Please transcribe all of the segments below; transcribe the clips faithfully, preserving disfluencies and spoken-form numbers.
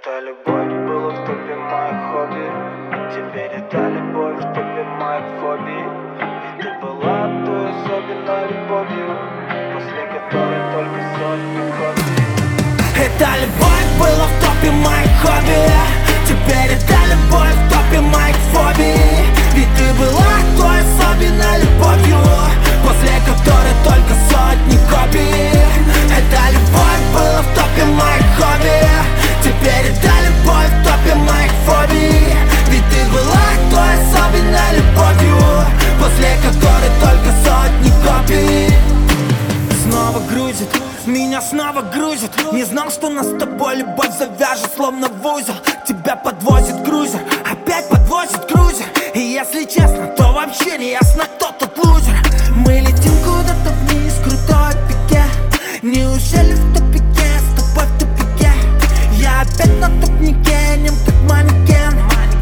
Это любовь была в топе моих хобби. Теперь это любовь в топе моих фобий. Ведь ты была той особенной любовью, после которой только сотни копий. Это любовь была в топе моих хобби. Теперь это любовь в топе моих фобий. Ведь ты была той особенной любовью, после которой только сотни копий. Это любовь была в топе моих хобби. Теперь это любовь в топе моих фобий. Ведь ты была той особенной любовью, после которой только сотни копий. Снова грузит, меня снова грузит. Не знал, что нас с тобой любовь завяжет, словно в узел. Тебя подвозит крузер, опять подвозит крузер. И если честно, то вообще не ясно, кто тут лузер. Мы летим куда-то вниз, крутой пике. Неужели в тупике, с тобой в тупике? Я опять на тупнике, нем как манекен.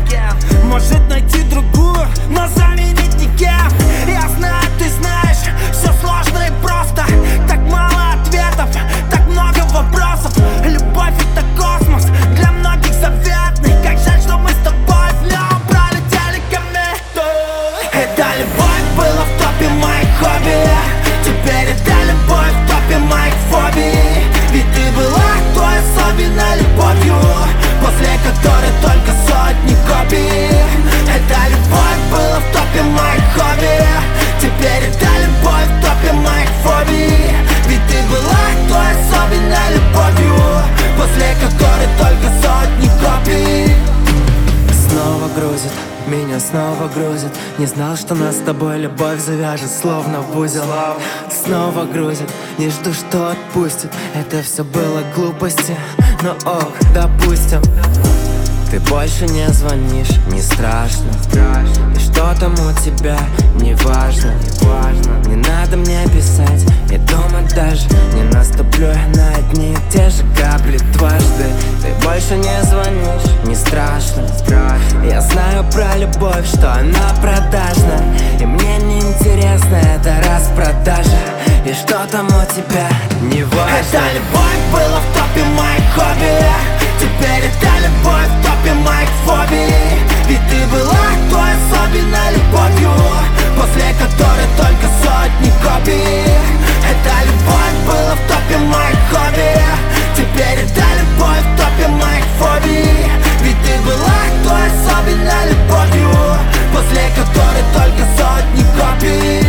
Может найти другую, но заменить никем. Я знаю, ты знаешь, все сложно и просто. Так мало ответов, так много вопросов. Любовь это космос, для многих заветный. Как жаль, что мы с тобой в нем пролетели комету. Это любовь была в топе моих хобби. Теперь это любовь в топе моих фобий. Ведь ты была той особенной любовью, после которой только сотни копий. Это любовь была в топе моих хобби. Теперь это любовь в топе моих фобий. Ведь ты была той особенной любовью, после которой только сотни копий. Снова грузит, меня снова грузит. Не знал, что нас с тобой любовь завяжет, словно в узел. Снова грузит, не жду, что отпустит. Это все было глупости, но ох, допустим. Ты больше не звонишь, не страшно. И что там у тебя, не важно. Не надо мне писать, и думать даже. Не наступлю я на одни и те же капли дважды. Ты больше не звонишь, не страшно. Я знаю про любовь, что она продажна. И мне не интересно эта распродажа. И что там у тебя, не важно. Это любовь была в топе моих хобби. Теперь это любовь в топе моих фобий. Ведь ты была той особенной любовью, после которой только сотни копий. Это любовь была в топе моих хобби. Теперь это любовь в топе моих фобий. Ведь ты была той особенной любовью, после которой только сотни копий.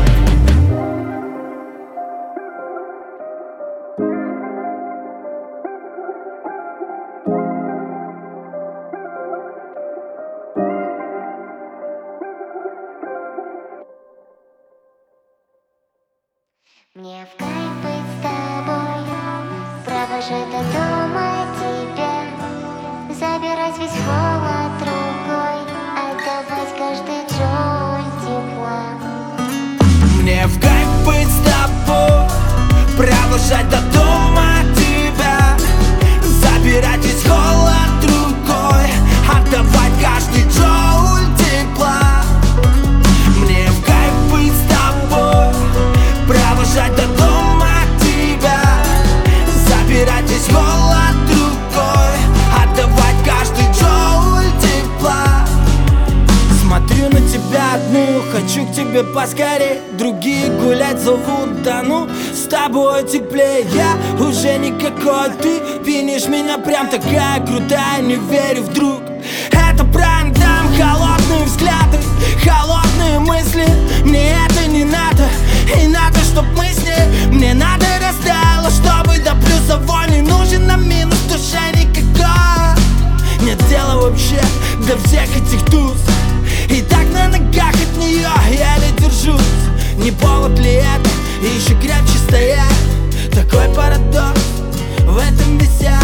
Мне в кайф быть с тобой, провожать до дома тебя, забирать весь холод рукой, отдавать каждый джоуль тепла. Мне в кайф быть с тобой, провожать до дома тебя, забирать весь холод рукой, отдавать каждый джоуль тепла. Мне в кайф быть с тобой, провожать до дома тебя, забирать весь холод рукой, отдавать каждый джоуль тепла. Смотрю на тебя одну, хочу к тебе поскорей. Другие гулять зовут, да ну, с тобой теплее. Я уже никакой, ты пинишь меня прям такая крутая. Не верю вдруг, это прайм там, холодные взгляды, холодные мысли. Мне это не надо, и надо, чтоб мы с ней. Мне надо растаяло, чтобы до плюсовой не нужен нам минус, душа никакой. Нет дела вообще до всех этих туз. И так на ногах от нее я еле держусь. Не повод ли это еще крепче стоять? Такой парадокс, в этом весь я.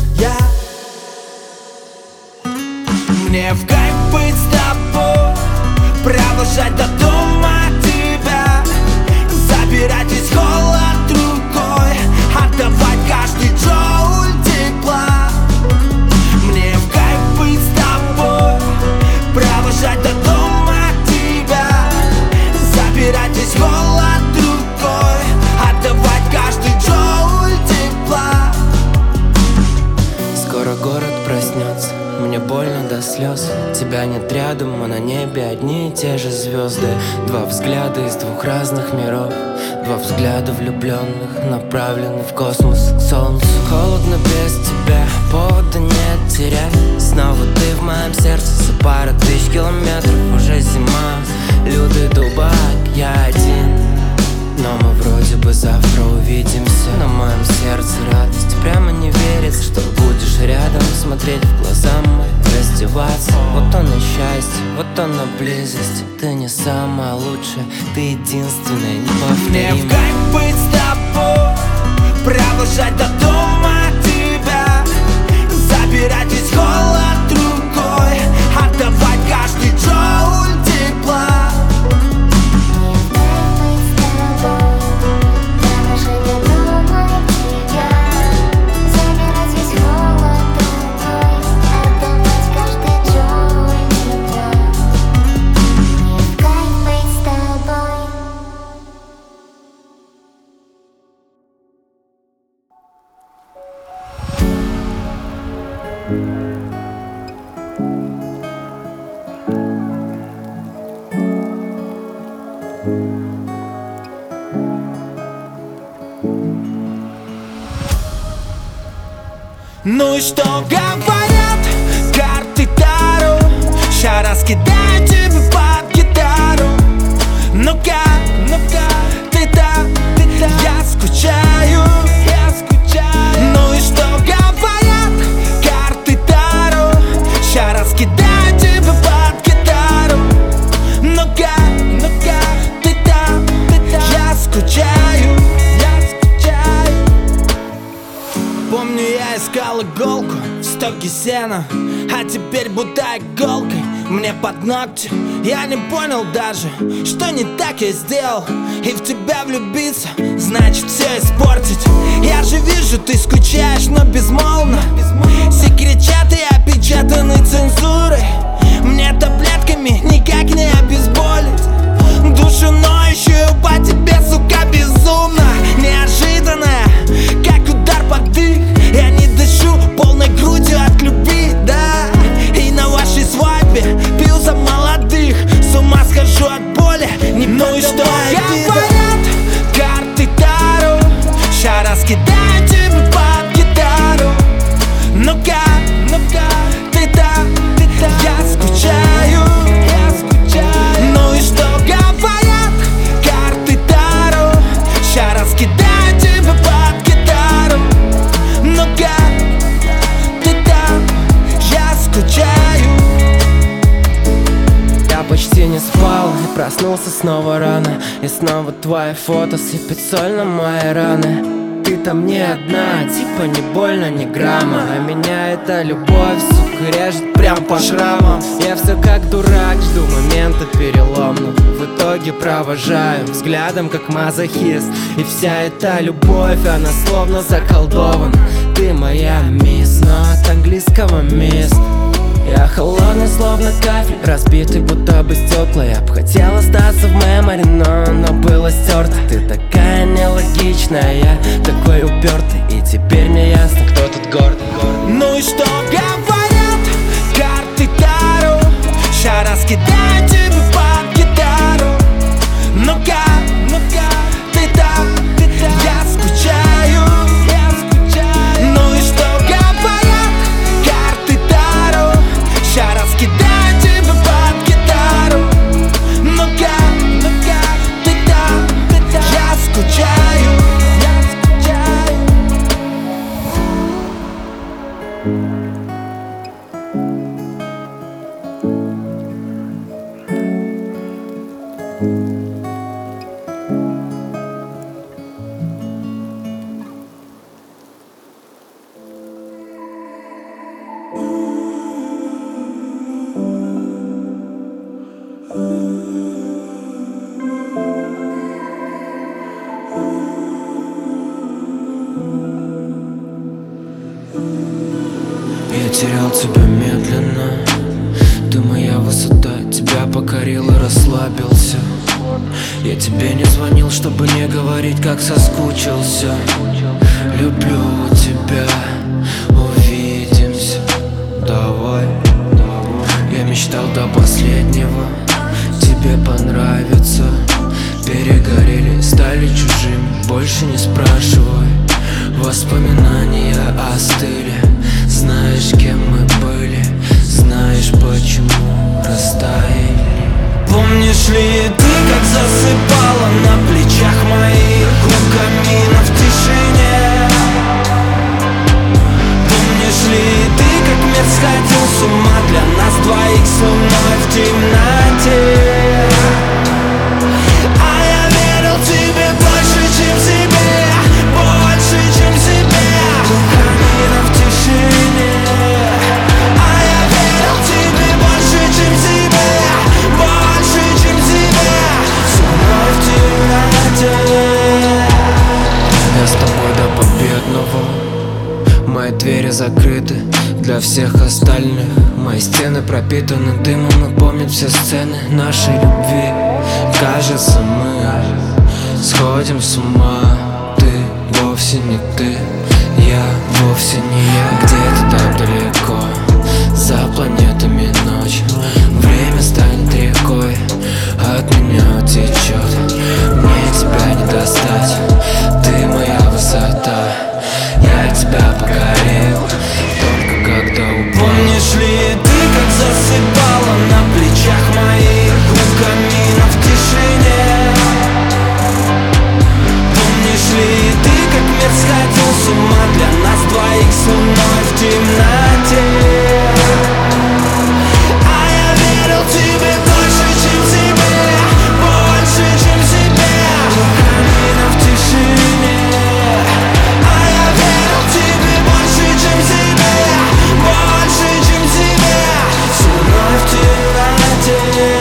Мне в кайф быть с тобой, провожать до дома тебя, забирать весь холод рукой, отдавать каждый джоуль тепла. Мне в кайф быть с тобой, провожать до дома тебя, забирать весь холод рукой, отдавать каждый джоуль тепла. Скоро город слез. Тебя нет рядом, а на небе одни и те же звезды. Два взгляда из двух разных миров. Два взгляда влюбленных, направлены в космос, к солнцу. Холодно без тебя, повода нет терять. Снова ты в моем сердце, за пару тысяч километров. Уже зима, лютый дубак, я один. Но мы вроде бы завтра увидимся. На моем сердце радость, прямо не верится, что будешь рядом, смотреть в глаза мои, раздеваться. Вот оно счастье, вот оно близость. Ты не самая лучшая, ты единственная, неповторимая. Мне в кайф быть с тобой, провожать до дома тебя, забирать весь холод рукой, отдавать каждый джоуль тепла. Ну и что говорят карты Таро? Ща раскидаю тебе под гитару. Ну-ка, ну-ка, ты там, ты там. Я скучаю, я скучаю. Ну и что говорят карты Таро? Ща раскидаю тебе под гитару. Ну-ка, ну-ка, ты там, ты там. Я скучаю, я скучаю. Помню, я искал иголку в стоге сена, а теперь будто иголкой мне под ногти. Я не понял даже, что не так я сделал. И в тебя влюбиться, значит все испортить. Я же вижу, ты скучаешь, но безмолвно. Секречаты опечатаны цензурой. Мне таблетками никак не обезболить душу ноющую по тебе, сука, безумно. Неожиданная, как удар под дых. Я не дышу полной грудью от любви, да. И на вашей свадьбе пил за молодых. С ума схожу от боли, не ну и что говорят карты Таро? Ща раскидаю тебе под гитару. Ну-ка, ну-ка, ты там, ты там. Я скучаю, я скучаю. Ну и что говорят карты Таро? Ща раскидаю тебе под гитару. Ну-ка, ты там, я скучаю. Я почти не спал и проснулся снова рано. И снова твои фото сыпет соль на мои раны. Ты там не одна, типа не больно, ни грамма. А меня эта любовь, сука, режет прям по шрамам. Я все как дурак, жду момента переломного. В итоге провожаю взглядом, как мазохист. И вся эта любовь, она словно заколдована. Ты моя мисс, но от английского мисс. Я холодный, словно кафель, разбитый, будто бы стекла. Я б хотел остаться в мемори, но оно было стерто. Ты такая нелогичная, я такой упертый. И теперь мне ясно, кто тут гордый. Ну и что говорят карты Таро? Ща раскидаю тебе под гитару. Ну-ка, ну-ка, ты там, ты там. Я скучаю, я скучаю. Ну и что говорят карты Таро? Ща раскидаю тебе под гитару. Ну-ка, ну-ка, ты там, ты там. Я скучаю, я скучаю. Я терял тебя медленно. Ты моя высота, тебя покорил и расслабился. Я тебе не звонил, чтобы не говорить, как соскучился. Люблю тебя, увидимся, давай. больше не спрашивай. Воспоминания остыли. Знаешь, кем мы были, знаешь, почему растаяли. Помнишь ли ты, как засыпала на плечах моих у камина в тишине? Помнишь ли ты, как мир сходил с ума для нас двоих с луной в темноте? А я верил тебе больше, чем себе, больше, чем себе. У камина в тишине. А я верил тебе больше, чем себе, больше, чем себе. С луной в темноте. Я с тобой до победного. Мои двери закрыты для всех остальных. Мои стены пропитаны дымом и помнят все сцены нашей любви. Кажется, мы сходим с ума. Ты вовсе не ты, я вовсе не я. Где-то так далеко, за планетами ночь, время станет рекой, от меня утечет. Мне тебя не достать, ты моя высота. Я тебя покорил, только когда упал. Помнишь ли ты, как засыпала на плечах моих у камина в тишине? Помнишь ли ты, как мир сходил с ума для нас двоих с луной в темноте? А я верил тебе больше, чем себе, больше, чем себе. У камина в тишине. А я верил тебе больше, чем себе, больше, чем себе. С луной в темноте.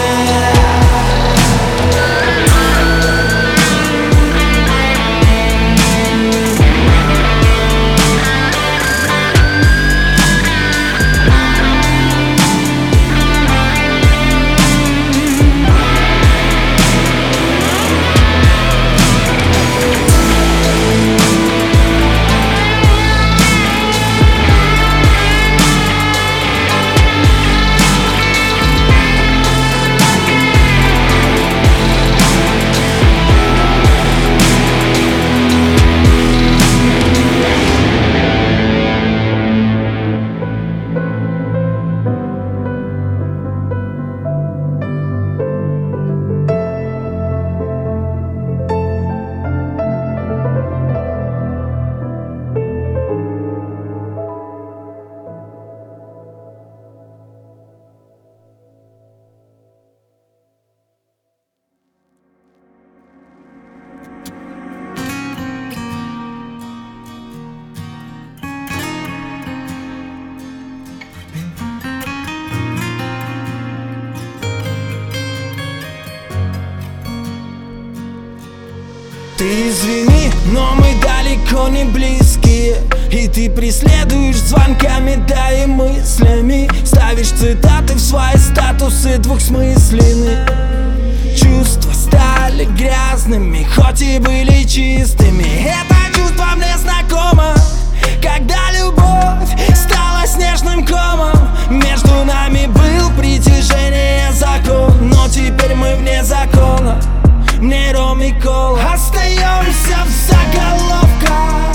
Ты извини, но мы далеко не близкие. И ты преследуешь звонками, да и мыслями. Ставишь цитаты в свои статусы двухсмысленные. Чувства стали грязными, хоть и были чистыми. Это чувство мне знакомо, когда любовь стала снежным комом. Между нами был притяжение закон, но теперь мы вне закона. Мне ром и кола. Остаемся в заголовках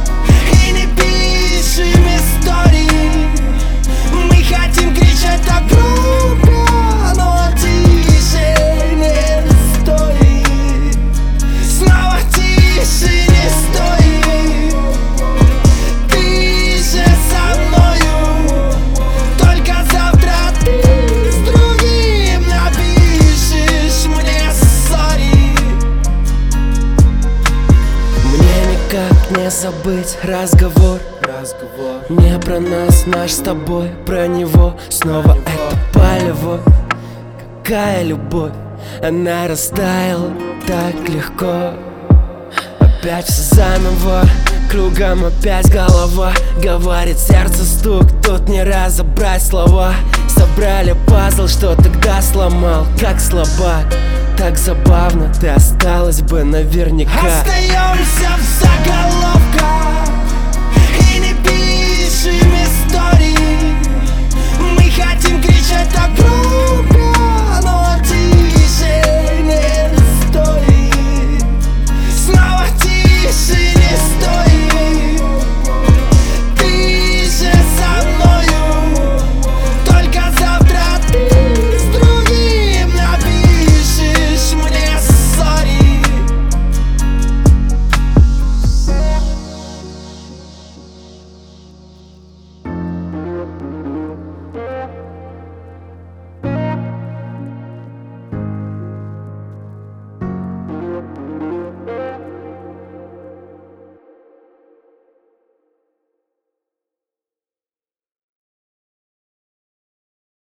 и не пишем истории. Мы хотим кричать так громко, но тише не стоит. Снова тише не стоит. Ты же со мною, только завтра ты с другим напишешь мне сори. Как не забыть разговор, разговор не про нас, наш с тобой, про него. Снова это палево. Какая любовь, она растаяла так легко. Опять все заново, кругом опять голова. Говорит сердце стук, тут не разобрать слова. Собрали пазл, что тогда сломал, как слабак. Так забавно, ты осталась бы наверняка. Остаемся в заголовках